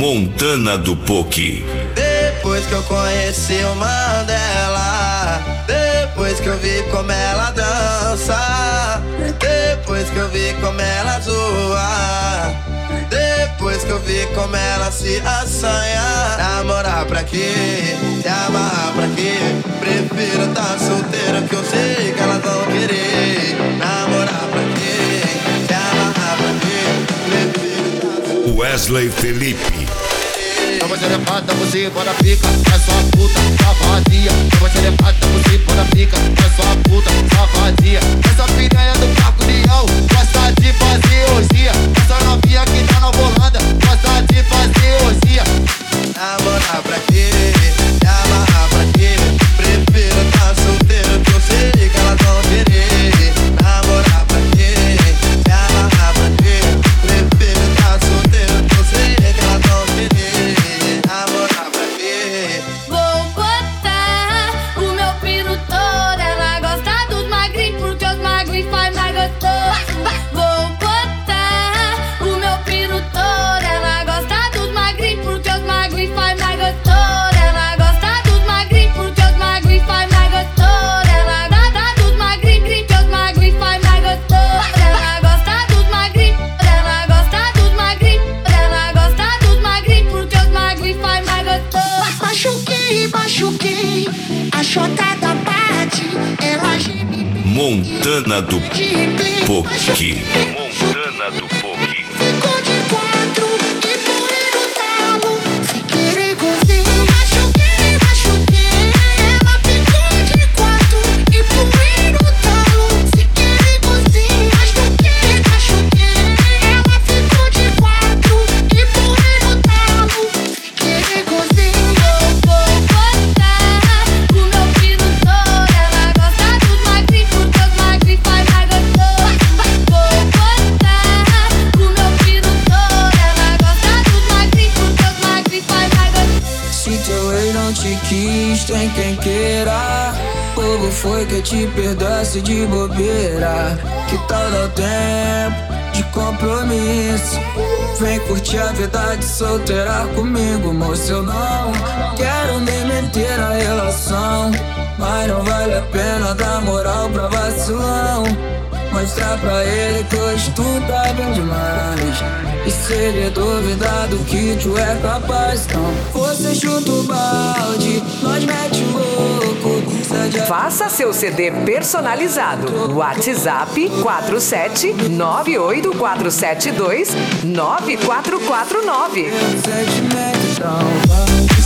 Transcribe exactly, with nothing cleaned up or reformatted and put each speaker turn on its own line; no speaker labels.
Montana do Poki.
Depois que eu conheci o Mandela, depois que eu vi como ela dança, depois que eu vi como ela zoa, depois que eu vi como ela se assanha. Namorar pra quê? Se amarrar pra quê? Prefiro tá solteira que eu sei que elas vão querer. Namorar pra quê? Se amarrar pra quê? Prefiro tá solteira.
Wesley Felipe.
Eu vou te levar, você bora pica, é só puta, safadinha. Eu vou te levar, você bora pica, é só puta, safadinha. Essa piranha do Paco Leão gosta de fazer orgia. Essa novinha que tá na volanda gosta de fazer orgia.
Namorar pra quê? Se amarrar pra quê? Prefiro tá solteiro que eu sei que elas vão querer. Namorar pra quê? Se amarrar pra quê? Prefiro tá solteiro que eu sei que elas vão querer. Namorar pra quê?
Vou botar o meu piro todo. Ela gosta dos magrinhos porque os magrinhos faz mais gostoso. Vou botar o meu piro todo. Ela gosta dos magrinhos porque os magrinhos faz mais gostoso. Ela gosta dos magrinhos porque os magrinhos faz mais gostoso. Ela gosta dos magrinhos porque os magrinhos faz mais gostoso. Ela gosta dos magrinhos. Ela gosta dos magrinhos. Ela gosta dos magrinhos porque os magrinhos faz mais gostoso.
Machuquei, machuquei, a chotada bate, ela geme.
Montana do Poki. Montana do Poki.
Ficou de quatro e pulei no talo, se querer gozei. Machuquei, machuquei, ela ficou de quatro e pulei no talo, se querer gozei. Machuquei, machuquei, ela ficou de quatro e pulei no talo, se querer gozei.
Vou botar o meu piro todo. Ela gosta dos magrinhos porque os magrinhos faz mais gostoso. Vou botar o meu piro todo. Ela gosta dos magrinhos porque os magrinhos faz mais gostoso.
Se teu ex não te quis, tem quem queira. Povo foi que te perdoasse de bobeira. Que tal dar tempo de compromisso? Vem curtir a vida de solteira comigo, moço. Eu não quero nem meter a relação, mas não vale a pena dar moral pra vacilão. Mostrar pra ele que hoje tu tá bem demais. E se ele duvidar do que tu é capaz, então você chuta o balde, nós mete o louco.
Faça seu C D personalizado. WhatsApp quatro sete nove oito quatro sete dois nove quatro quatro nove.
Sentimento, então vai.